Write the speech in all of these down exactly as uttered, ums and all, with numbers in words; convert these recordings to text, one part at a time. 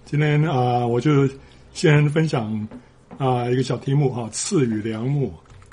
今天啊、呃，我就先分享啊、呃、一个小题目哈、啊，赐与良木。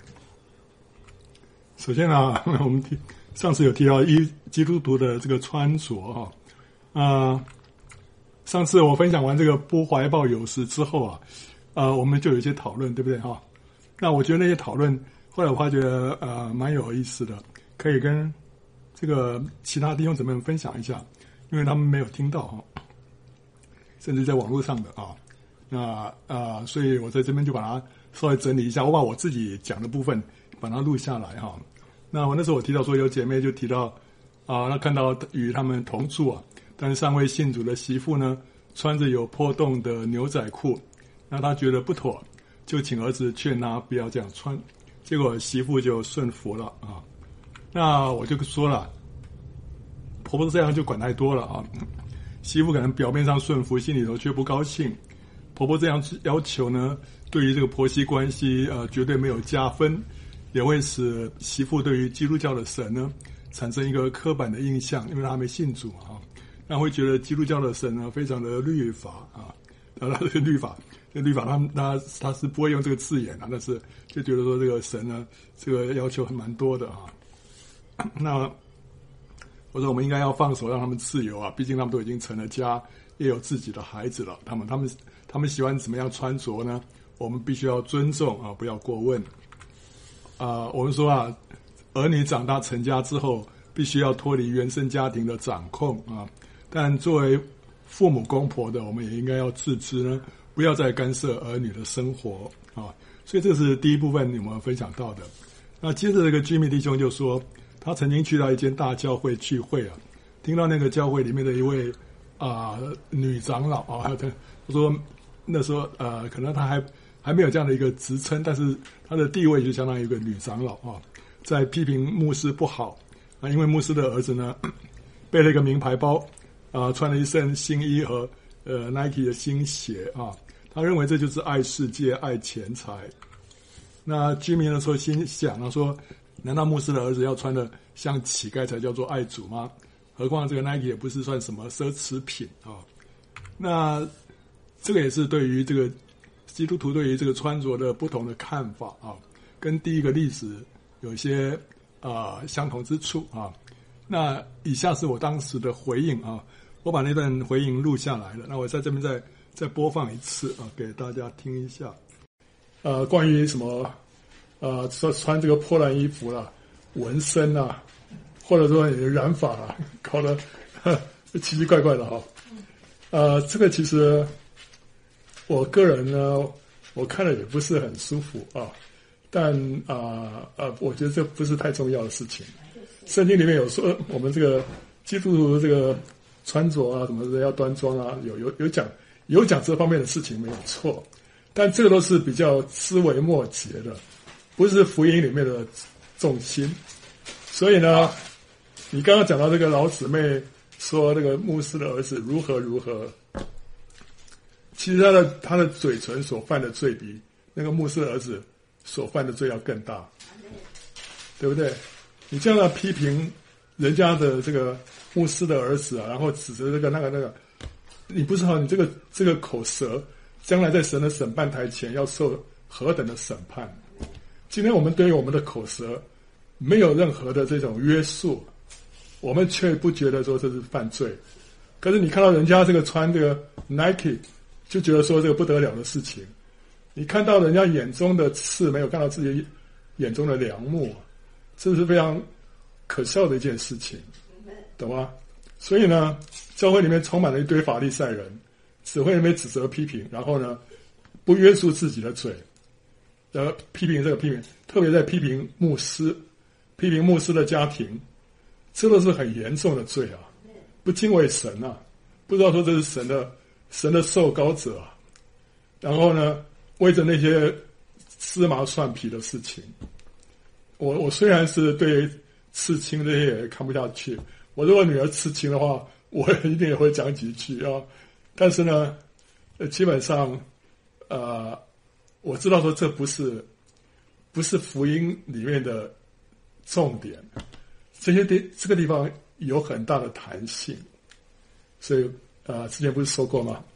首先啊，我们提上次有提到一基督徒的这个穿着哈啊、呃，上次我分享完这个不怀抱有时之后啊，呃，我们就有一些讨论，对不对哈？那我觉得那些讨论后来我发觉呃蛮有意思的，可以跟这个其他弟兄姊妹们分享一下，因为他们没有听到哈。甚至在网络上的啊，那啊、呃，所以我在这边就把它稍微整理一下，我把我自己讲的部分把它录下来哈。那我那时候我提到说有姐妹就提到啊，那看到与他们同住啊，但是尚未信主的媳妇呢，穿着有破洞的牛仔裤，那她觉得不妥，就请儿子劝她不要这样穿，结果媳妇就顺服了啊。那我就说了，婆婆这样就管太多了啊。媳妇可能表面上顺服，心里头却不高兴。婆婆这样要求呢，对于这个婆媳关系，呃，绝对没有加分，也会使媳妇对于基督教的神呢，产生一个刻板的印象，因为她还没信主啊，那会觉得基督教的神呢，非常的律法啊，当然这个律法，这律法他们他他是不会用这个字眼啊，但是就觉得说这个神呢，这个要求还蛮多的啊。那我说我们应该要放手让他们自由啊，毕竟他们都已经成了家，也有自己的孩子了。他们他们他们喜欢怎么样穿着呢？我们必须要尊重啊，不要过问。啊、呃，我们说啊，儿女长大成家之后，必须要脱离原生家庭的掌控啊。但作为父母公婆的，我们也应该要自知呢，不要再干涉儿女的生活啊。所以这是第一部分我们分享到的。那接着这个居民弟兄就说，他曾经去到一间大教会聚会啊，听到那个教会里面的一位啊、呃、女长老啊，他说那时候呃可能他还还没有这样的一个职称，但是他的地位就相当于一个女长老啊，在批评牧师不好啊，因为牧师的儿子呢背了一个名牌包啊，穿了一身新衣和呃 Nike 的新鞋啊，他认为这就是爱世界爱钱财。那居民的时候心想了说，难道牧师的儿子要穿的像乞丐才叫做爱主吗？何况这个 Nike 也不是算什么奢侈品啊。那这个也是对于这个基督徒对于这个穿着的不同的看法啊，跟第一个例子有一些啊、呃、相同之处啊。那以下是我当时的回应啊，我把那段回应录下来了，那我在这边再再播放一次啊，给大家听一下。呃，关于什么？呃，说穿这个破烂衣服啦，纹身啦，或者说你的染发啦，搞得奇奇怪怪的哈。呃，这个其实我个人呢，我看了也不是很舒服啊。但啊 呃, 呃，我觉得这不是太重要的事情。圣经里面有说，我们这个基督徒这个穿着啊什么的要端庄啊，有有有讲有讲这方面的事情没有错，但这个都是比较枝微末节的。不是福音里面的重心，所以呢，你刚刚讲到这个老姊妹说那个牧师的儿子如何如何，其实他的他的嘴唇所犯的罪比那个牧师的儿子所犯的罪要更大，对不对？你这样的批评人家的这个牧师的儿子啊，然后指责这个那个那个，你不知道你这个这个口舌将来在神的审判台前要受何等的审判。今天我们对于我们的口舌没有任何的这种约束，我们却不觉得说这是犯罪。可是你看到人家这个穿这个 Nike， 就觉得说这个不得了的事情。你看到人家眼中的刺，没有看到自己眼中的梁木，这是非常可笑的一件事情，懂吗？所以呢，教会里面充满了一堆法利赛人，只会那边指责批评，然后呢，不约束自己的嘴。呃，批评这个批评，特别在批评牧师，批评牧师的家庭，这都是很严重的罪啊！不敬畏神啊，不知道说这是神的神的受膏者啊。然后呢，为着那些芝麻蒜皮的事情，我我虽然是对刺青这些也看不下去，我如果女儿刺青的话，我一定也会讲几句啊。但是呢，基本上，呃。我知道说这不是不是福音里面的重点，这些地这个地方有很大的弹性，所以啊、呃，之前不是说过吗？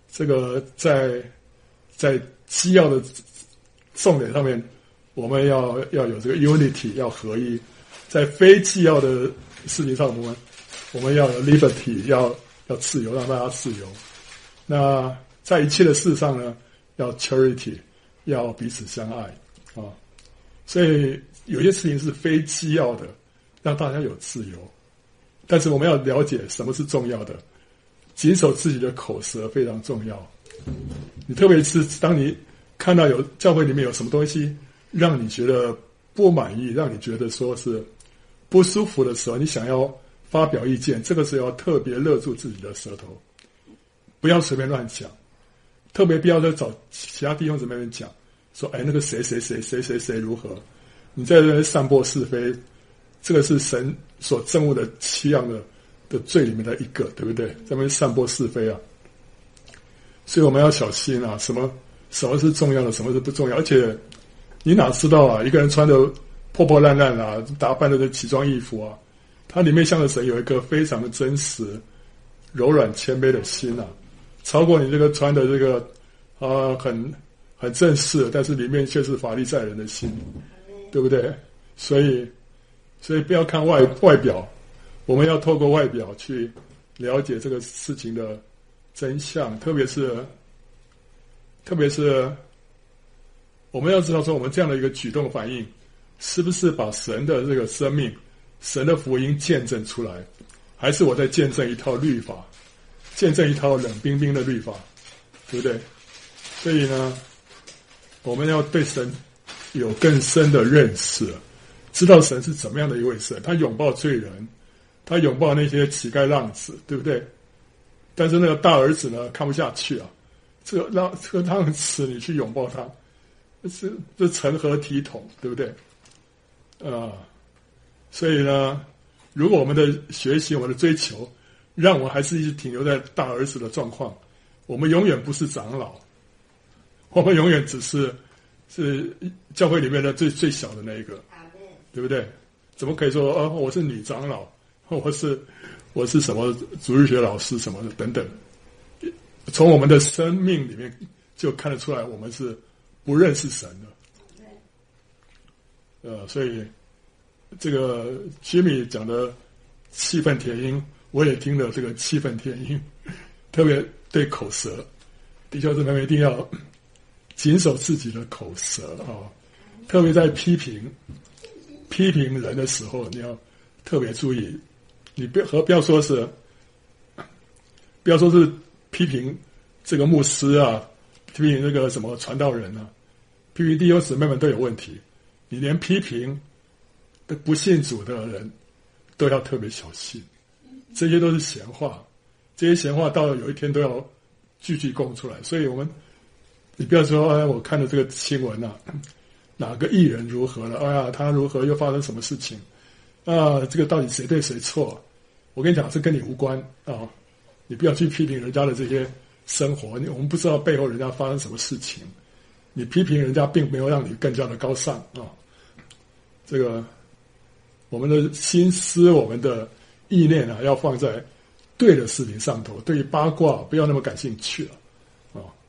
这个在在基要的重点上面，我们要要有这个 unity， 要合一；在非基要的事情上，我们我们要有 liberty， 要要自由，让大家自由。那在一切的事上呢，要 charity， 要彼此相爱啊。所以有些事情是非基要的，让大家有自由。但是我们要了解什么是重要的，谨守自己的口舌非常重要。你特别是当你看到有教会里面有什么东西让你觉得不满意，让你觉得说是不舒服的时候，你想要发表意见，这个时候要特别勒住自己的舌头，不要随便乱讲，特别不要再找其他弟兄姊妹们讲说，哎，那个谁谁谁谁谁谁如何，你在这边散播是非，这个是神所憎恶的七样的的罪里面的一个，对不对？在那边散播是非啊，所以我们要小心啊，什么什么是重要的，什么是不重要。而且你哪知道啊，一个人穿的破破烂烂啊，打扮的奇装异服啊，他里面向着神有一个非常的真实、柔软、谦卑的心啊，超过你这个穿的这个啊、呃、很很正式，但是里面却是法利赛人的心，对不对？所以。所以不要看外外表，我们要透过外表去了解这个事情的真相，特别是特别是我们要知道说，我们这样的一个举动反应，是不是把神的这个生命、神的福音见证出来，还是我在见证一套律法，见证一套冷冰冰的律法，对不对？所以呢，我们要对神有更深的认识。知道神是怎么样的一位神，他拥抱罪人，他拥抱那些乞丐浪子，对不对？但是那个大儿子呢，看不下去啊，这个让这个浪子你去拥抱他，这这成何体统，对不对？啊、呃，所以呢，如果我们的学习、我们的追求，让我们还是一直停留在大儿子的状况，我们永远不是长老，我们永远只是是教会里面的最最小的那一个。对不对？怎么可以说哦，我是女长老，我是我是什么主日学老师什么的等等？从我们的生命里面就看得出来，我们是不认识神的。呃，所以这个居米讲的气愤填膺，我也听了这个气愤填膺，特别对口舌，弟兄姊妹们一定要谨守自己的口舌啊，特别在批评。批评人的时候，你要特别注意，你不要和不要说是，不要说是批评这个牧师啊，批评这个什么传道人啊，批评弟兄姊妹们都有问题，你连批评不信主的人都要特别小心，这些都是闲话，这些闲话到了有一天都要句句供出来。所以我们，你不要说，哎，我看了这个新闻啊。哪个艺人如何了？哎呀，他如何又发生什么事情？啊，这个到底谁对谁错？我跟你讲，这跟你无关啊！你不要去批评人家的这些生活，你我们不知道背后人家发生什么事情。你批评人家，并没有让你更加的高尚啊！这个我们的心思、我们的意念啊，要放在对的事情上头。对于八卦，不要那么感兴趣了啊！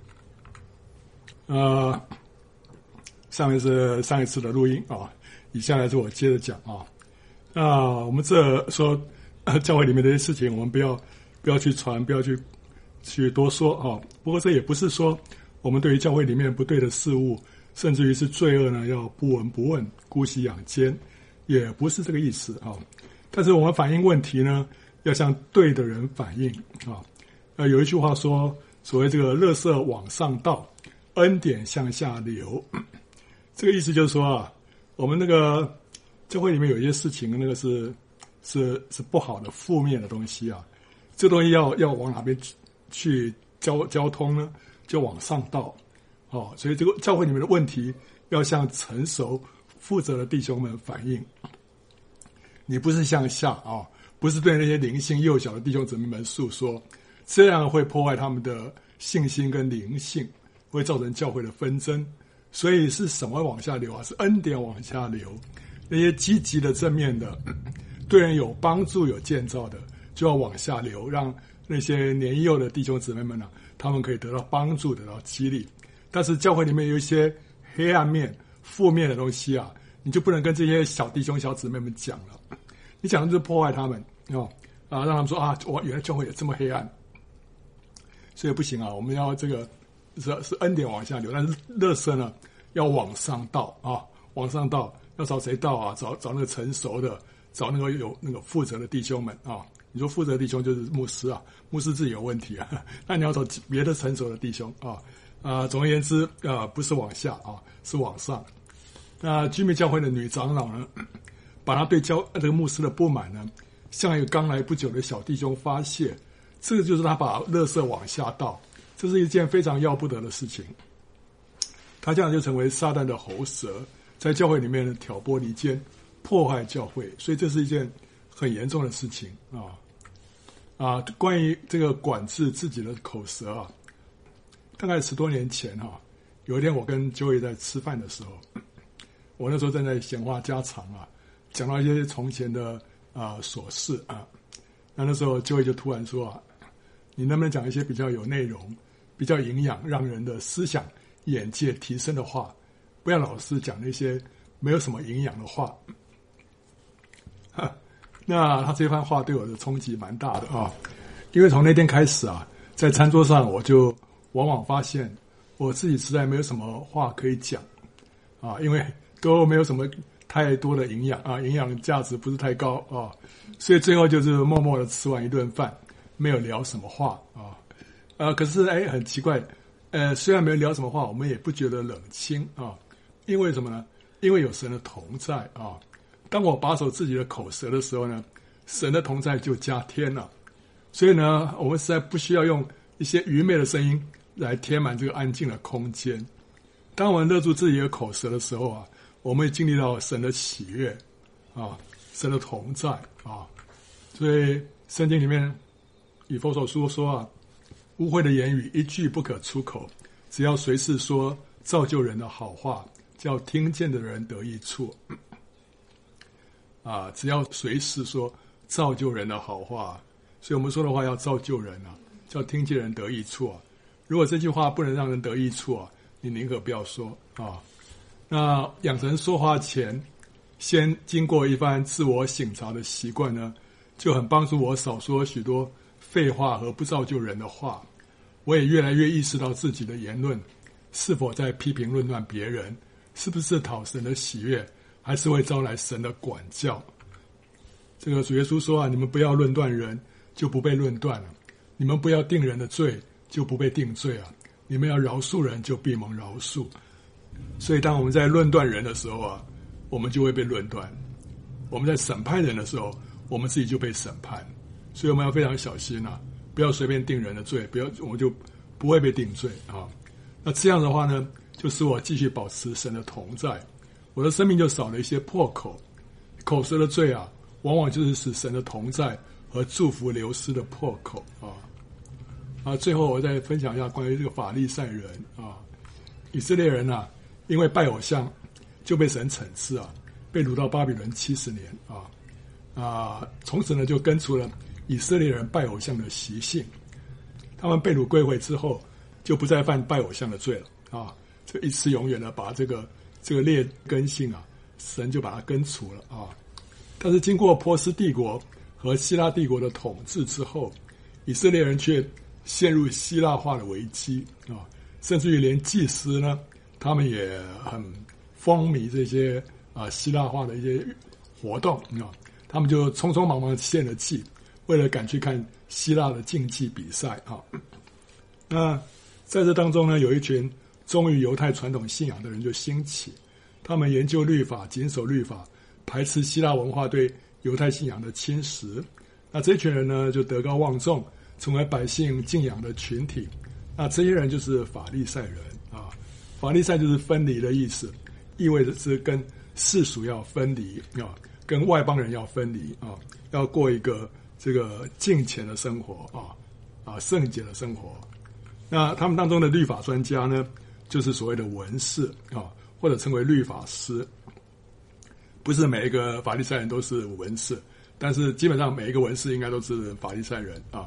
呃。上面是上一次的录音啊，以下来是我接着讲啊。那我们这说、呃、教会里面的一些事情，我们不要不要去传，不要去去多说啊。不过这也不是说我们对于教会里面不对的事物，甚至于是罪恶呢，要不闻不问，姑息养奸，也不是这个意思啊。但是我们反映问题呢，要向对的人反映啊。呃，有一句话说，所谓这个垃圾往上倒，恩典向下流。这个意思就是说啊，我们那个教会里面有一些事情，那个是是是不好的、负面的东西啊。这东西要要往哪边去交交通呢？就往上倒，哦。所以这个教会里面的问题要向成熟、负责的弟兄们反映。你不是向下啊，不是对那些灵性幼小的弟兄姊妹们诉说，这样会破坏他们的信心跟灵性，会造成教会的纷争。所以是什么往下流啊？是恩典往下流。那些积极的、正面的、对人有帮助、有建造的，就要往下流，让那些年幼的弟兄姊妹们呢、啊，他们可以得到帮助，得到激励。但是教会里面有一些黑暗面、负面的东西啊，你就不能跟这些小弟兄、小姊妹们讲了。你讲的就是破坏他们哦啊，让他们说啊，我原来教会也这么黑暗，所以不行啊！我们要这个是是恩典往下流，但是垃圾呢要往上倒啊，往上倒，要找谁倒啊？找找那个成熟的，找那个有那个负责的弟兄们啊。你说负责的弟兄就是牧师啊，牧师自己有问题啊，那你要找别的成熟的弟兄啊。啊，总而言之，啊，不是往下啊，是往上。那居民教会的女长老呢，把她对教这个牧师的不满呢，向一个刚来不久的小弟兄发泄，这个就是他把垃圾往下倒，这是一件非常要不得的事情。他这样就成为撒旦的喉舌，在教会里面挑拨离间，破坏教会，所以这是一件很严重的事情啊啊！关于这个管制自己的口舌啊。大概十多年前哈、啊，有一天我跟Joey在吃饭的时候，我那时候正在闲话家常啊，讲到一些从前的啊琐事啊，那那时候Joey就突然说啊，你能不能讲一些比较有内容、比较营养、让人的思想眼界提升的话，不要老是讲那些没有什么营养的话。那他这番话对我的冲击蛮大的啊，因为从那天开始啊，在餐桌上我就往往发现我自己实在没有什么话可以讲啊，因为都没有什么太多的营养啊，营养价值不是太高啊，所以最后就是默默的吃完一顿饭，没有聊什么话啊。呃，可是哎，很奇怪，呃，虽然没有聊什么话，我们也不觉得冷清啊，因为什么呢？因为有神的同在啊。当我把守自己的口舌的时候呢，神的同在就加添了。所以呢，我们实在不需要用一些愚昧的声音来填满这个安静的空间。当我们勒住自己的口舌的时候啊，我们也经历到神的喜悦啊，神的同在啊。所以圣经里面以弗所书说啊，污秽的言语一句不可出口，只要随时说造就人的好话，叫听见的人得益处。啊，只要随时说造就人的好话，所以我们说的话要造就人啊，叫听见人得益处啊。如果这句话不能让人得益处啊，你宁可不要说啊。那养成说话前先经过一番自我省察的习惯呢，就很帮助我少说许多废话和不造就人的话。我也越来越意识到自己的言论是否在批评论断别人，是不是讨神的喜悦，还是会招来神的管教。这个主耶稣说啊，你们不要论断人，就不被论断了；你们不要定人的罪，就不被定罪啊；你们要饶恕人，就必蒙饶恕。所以当我们在论断人的时候啊，我们就会被论断；我们在审判人的时候，我们自己就被审判。所以我们要非常小心啊，不要随便定人的罪，不要我们就不会被定罪啊。那这样的话呢，就使我继续保持神的同在，我的生命就少了一些破口。口舌的罪啊，往往就是使神的同在和祝福流失的破口啊。啊，最后我再分享一下关于这个法利赛人啊，以色列人啊，因为拜偶像就被神惩治啊，被掳到巴比伦七十年啊啊，从此呢就根除了以色列人拜偶像的习性。他们被掳归回之后，就不再犯拜偶像的罪了啊，这一次永远的把这个这个劣根性啊，神就把它根除了啊。但是经过波斯帝国和希腊帝国的统治之后，以色列人却陷入希腊化的危机啊，甚至于连祭司呢，他们也很风靡这些啊希腊化的一些活动啊，他们就匆匆忙忙献了祭，为了赶去看希腊的竞技比赛啊。那在这当中呢，有一群忠于犹太传统信仰的人就兴起，他们研究律法，谨守律法，排斥希腊文化对犹太信仰的侵蚀。那这群人呢，就德高望重，成为百姓敬仰的群体。那这些人就是法利赛人啊。法利赛就是分离的意思，意味着是跟世俗要分离啊，跟外邦人要分离啊，要过一个这个敬虔的生活啊啊圣洁的生活。那他们当中的律法专家呢，就是所谓的文士啊，或者称为律法师。不是每一个法利赛人都是文士，但是基本上每一个文士应该都是法利赛人啊。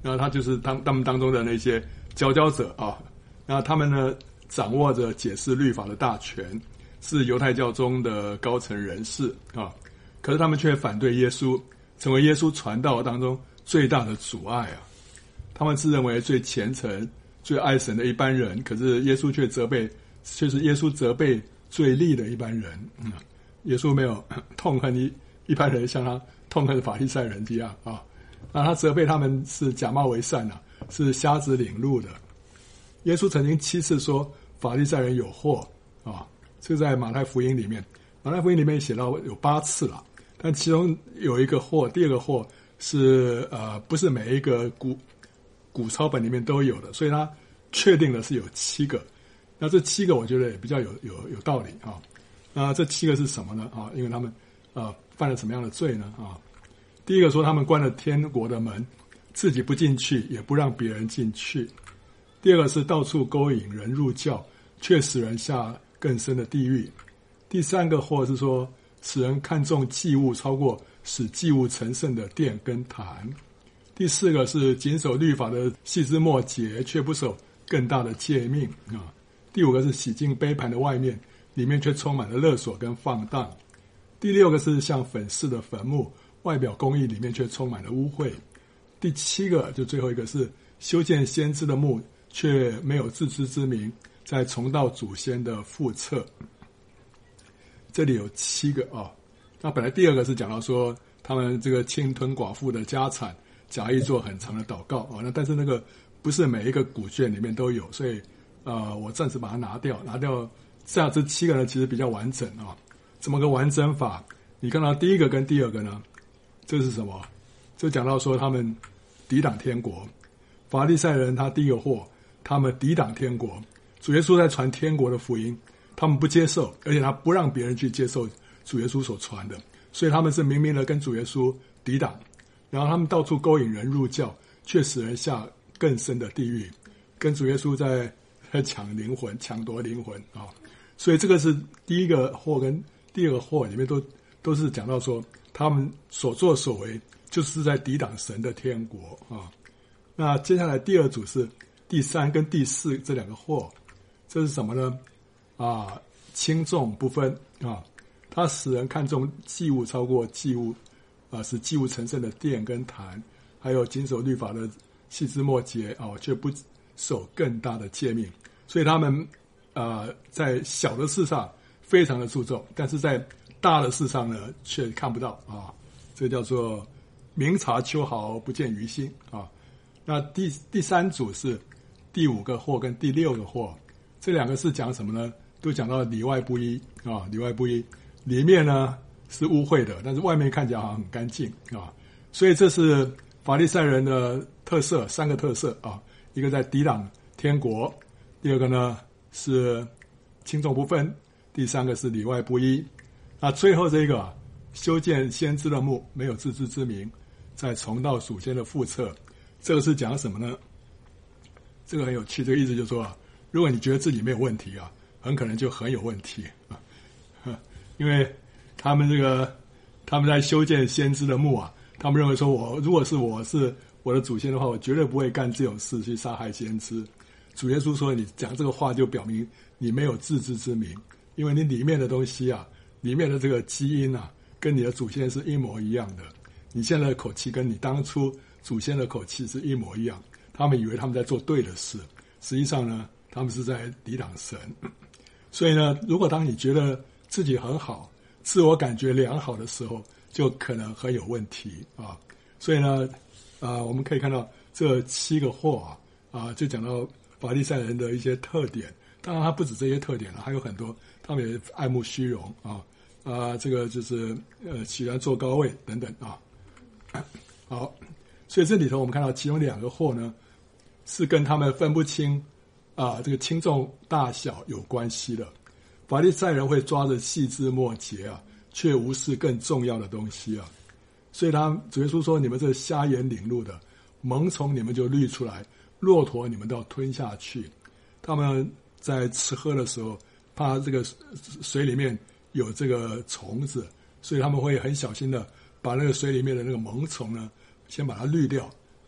然后他就是他他们当中的那些佼佼者啊，然后他们呢掌握着解释律法的大权，是犹太教中的高层人士啊，可是他们却反对耶稣，成为耶稣传道当中最大的阻碍啊。他们自认为最虔诚、最爱神的一般人，可是耶稣却责备，却是耶稣责备最利的一般人。嗯，耶稣没有痛恨一一般人，像他痛恨法利赛人一样啊。那他责备他们是假冒为善啊，是瞎子领路的。耶稣曾经七次说法利赛人有祸啊，这在马太福音里面，马太福音里面写到有八次了，但其中有一个祸，第二个祸是呃不是每一个古古抄本里面都有的，所以他确定的是有七个。那这七个我觉得也比较有有有道理啊。那这七个是什么呢？啊，因为他们呃犯了什么样的罪呢？啊，第一个说他们关了天国的门，自己不进去，也不让别人进去。第二个是到处勾引人入教，却使人下更深的地狱。第三个祸是说使人看重祭物超过使祭物成圣的殿跟坛。第四个是谨守律法的细枝末节，却不守更大的诫命啊。第五个是洗净杯盘的外面，里面却充满了勒索跟放荡。第六个是像粉饰的坟墓，外表公义，里面却充满了污秽。第七个就最后一个是修建先知的墓，却没有自知之明，在重蹈祖先的覆辙。这里有七个啊。那本来第二个是讲到说他们这个侵吞寡妇的家产，假意做很长的祷告啊。那但是那个不是每一个古卷里面都有，所以呃，我暂时把它拿掉，拿掉。这样这七个呢，其实比较完整啊。怎么个完整法？你看到第一个跟第二个呢，这是什么？就讲到说他们抵挡天国。法利赛人他第一个祸，他们抵挡天国。主耶稣在传天国的福音，他们不接受，而且他不让别人去接受主耶稣所传的，所以他们是明明的跟主耶稣抵挡。然后他们到处勾引人入教，却使人下更深的地狱，跟主耶稣在在抢灵魂、抢夺灵魂啊！所以这个是第一个祸跟第二个祸里面都都是讲到说，他们所作所为就是在抵挡神的天国啊。那接下来第二组是第三跟第四这两个祸，这是什么呢？啊，轻重不分啊，它使人看重祭物超过祭物，啊，使祭物成圣的殿跟坛，还有谨守律法的细枝末节啊，却不守更大的诫命。所以他们呃在小的事上非常的注重，但是在大的事上呢却看不到啊，这叫做明察秋毫，不见于心啊。那第第三组是第五个祸跟第六个祸，这两个是讲什么呢？都讲到里外不一啊，里外不一，里面呢是污秽的，但是外面看起来好像很干净啊。所以这是法利赛人的特色，三个特色啊，一个在抵挡天国，第二个呢是轻重不分，第三个是里外不一。那最后这个、啊、修建先知的墓，没有自知之明，在重蹈祖先的覆辙。这个是讲什么呢？这个很有趣，这个意思就是说啊，如果你觉得自己没有问题啊，很可能就很有问题啊，因为他们这个他们在修建先知的墓啊，他们认为说我如果是我是我的祖先的话，我绝对不会干这种事去杀害先知。主耶稣说你讲这个话就表明你没有自知之明，因为你里面的东西啊，里面的这个基因啊，跟你的祖先是一模一样的，你现在的口气跟你当初祖先的口气是一模一样。他们以为他们在做对的事，实际上呢他们是在抵挡神。所以呢，如果当你觉得自己很好，自我感觉良好的时候，就可能很有问题啊。所以呢啊，我们可以看到这七个祸啊啊，就讲到法利赛人的一些特点。当然他不止这些特点了，还有很多，他们也爱慕虚荣啊啊，这个就是呃喜欢坐高位等等啊。好，所以这里头我们看到其中两个祸呢，是跟他们分不清啊这个轻重大小有关系的。法利赛人会抓着细枝末节啊，却无视更重要的东西啊。所以他主耶稣说，你们这瞎眼领路的，虻虫你们就滤出来，骆驼你们都要吞下去。他们在吃喝的时候，怕这个水里面有这个虫子，所以他们会很小心的把那个水里面的那个虻虫呢，先把它滤掉，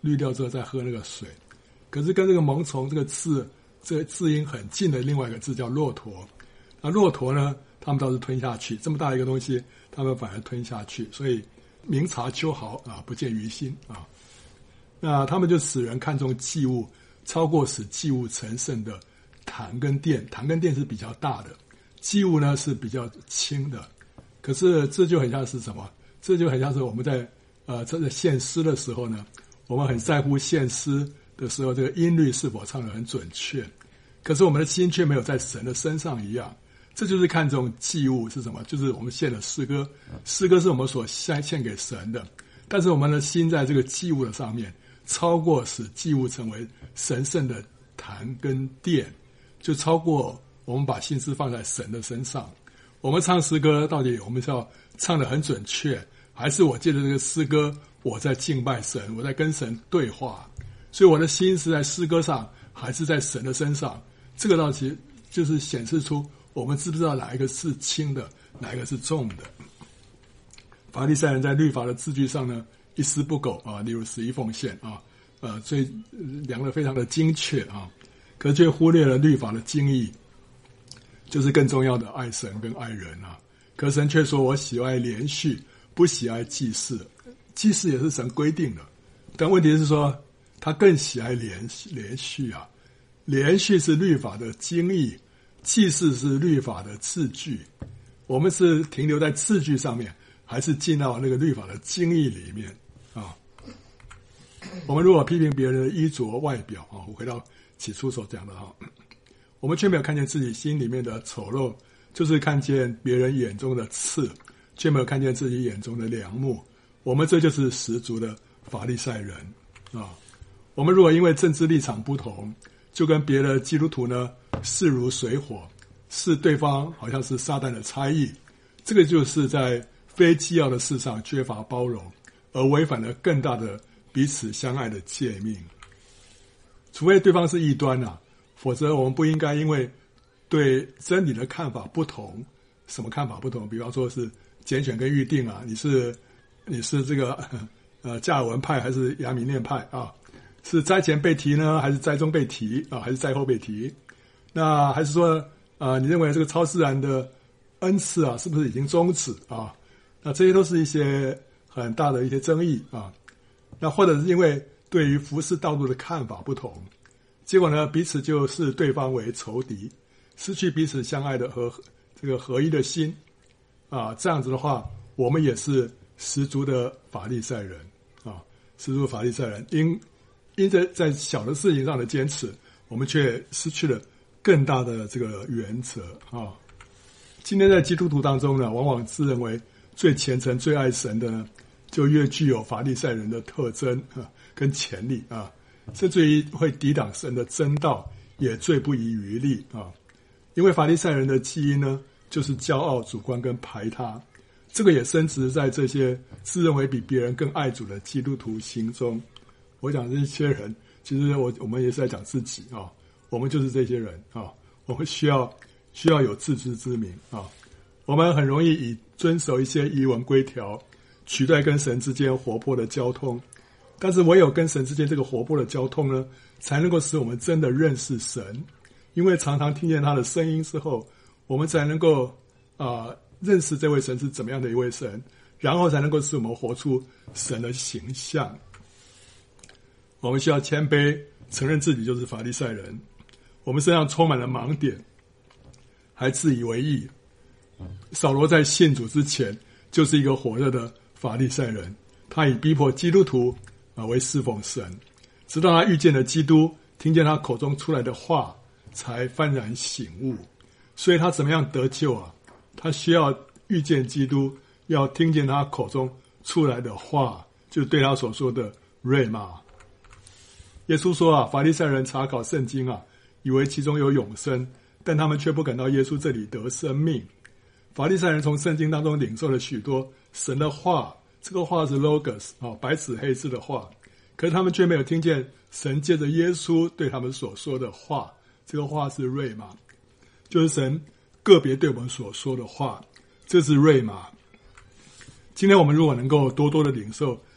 滤掉之后再喝那个水。可是跟这个蠓虫这个字这个字音很近的另外一个字叫骆驼，那骆驼呢，他们倒是吞下去，这么大的一个东西，他们反而吞下去，所以明察秋毫啊，不见于心啊。那他们就使人看重祭物，超过使祭物成圣的坛跟殿。坛跟殿是比较大的，祭物呢是比较轻的。可是这就很像是什么？这就很像是我们在呃这个献诗的时候呢，我们很在乎献诗的时候这个音律是否唱得很准确，可是我们的心却没有在神的身上一样。这就是看重祭物是什么？就是我们献的诗歌，诗歌是我们所献献给神的，但是我们的心在这个祭物的上面，超过使祭物成为神圣的坛跟殿，就超过我们把心思放在神的身上。我们唱诗歌到底我们是要唱得很准确，还是我借着这个诗歌我在敬拜神，我在跟神对话？所以我的心是在诗歌上还是在神的身上？这个道其就是显示出我们知不知道哪一个是轻的，哪一个是重的。法利赛人在律法的字句上呢，一丝不苟啊，例如十一奉献啊，呃，所以量得非常的精确啊，可是却忽略了律法的精义，就是更重要的爱神跟爱人啊。可神却说，我喜爱连续，不喜爱祭祀。祭祀也是神规定的，但问题是说他更喜爱连连续啊。连续是律法的精义，祭祀是律法的次序。我们是停留在次序上面，还是进到那个律法的精义里面啊？我们如果批评别人的衣着外表啊，我回到起初所讲的哈，我们却没有看见自己心里面的丑陋，就是看见别人眼中的刺，却没有看见自己眼中的梁木。我们这就是十足的法利赛人啊！我们如果因为政治立场不同，就跟别的基督徒呢势如水火，视对方好像是撒旦的差役，这个就是在非基要的事上缺乏包容，而违反了更大的彼此相爱的诫命。除非对方是异端啊，否则我们不应该因为对真理的看法不同，什么看法不同？比方说是拣选跟预定啊，你是你是这个呃加尔文派还是亚米念派啊？是灾前被提呢，还是灾中被提啊？还是灾后被提？那还是说呃你认为这个超自然的恩赐啊，是不是已经终止啊？那这些都是一些很大的一些争议啊。那或者是因为对于服事道路的看法不同，结果呢彼此就视对方为仇敌，失去彼此相爱的和这个合一的心啊。这样子的话，我们也是十足的法利赛人啊，十足的法利赛人。因因着在小的事情上的坚持，我们却失去了更大的这个原则啊。今天在基督徒当中呢，往往自认为最虔诚、最爱神的呢，就越具有法利赛人的特征啊，跟潜力啊，甚至于会抵挡神的真道，也最不遗余力啊。因为法利赛人的基因呢，就是骄傲、主观跟排他，这个也深植在这些自认为比别人更爱主的基督徒心中。我讲这些人，其实我我们也是在讲自己啊，我们就是这些人啊，我们需要需要有自知之明啊。我们很容易以遵守一些仪文规条，取代跟神之间活泼的交通，但是唯有跟神之间这个活泼的交通呢，才能够使我们真的认识神。因为常常听见他的声音之后，我们才能够啊、呃、认识这位神是怎么样的一位神，然后才能够使我们活出神的形象。我们需要谦卑，承认自己就是法利赛人。我们身上充满了盲点，还自以为意。扫罗在信主之前，就是一个火热的法利赛人，他以逼迫基督徒啊为侍奉神，直到他遇见了基督，听见他口中出来的话，才幡然醒悟。所以他怎么样得救啊？他需要遇见基督，要听见他口中出来的话，就是对他所说的瑞玛。耶稣说啊，法利赛人查考圣经啊，以为其中有永生，但他们却不肯到耶稣这里得生命。法利赛人从圣经当中领受了许多神的话，这个话是 logos 啊，白纸黑字的话，可是他们却没有听见神借着耶稣对他们所说的话，这个话是瑞玛，就是神个别对我们所说的话，这是瑞玛。今天我们如果能够多多的领受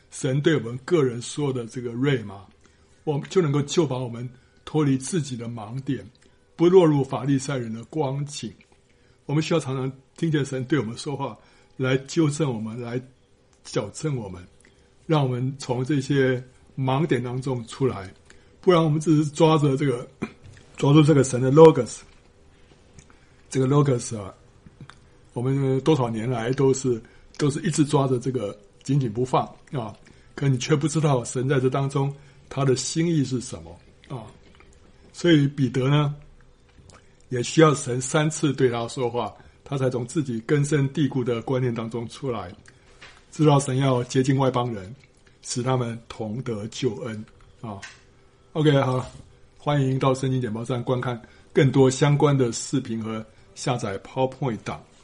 神对我们个人说的这个瑞玛，我们就能够救拔我们脱离自己的盲点，不落入法利赛人的光景。我们需要常常听见神对我们说话，来纠正我们，来矫正我们，让我们从这些盲点当中出来。不然我们只是抓着这个抓住这个神的 logos， 这个 logos 啊，我们多少年来都是都是一直抓着这个紧紧不放啊，可你却不知道神在这当中他的心意是什么啊。所以彼得呢，也需要神三次对他说话，他才从自己根深蒂固的观念当中出来，知道神要接近外邦人，使他们同得救恩啊。OK， 好，欢迎到圣经简报站观看更多相关的视频和下载 PowerPoint 档。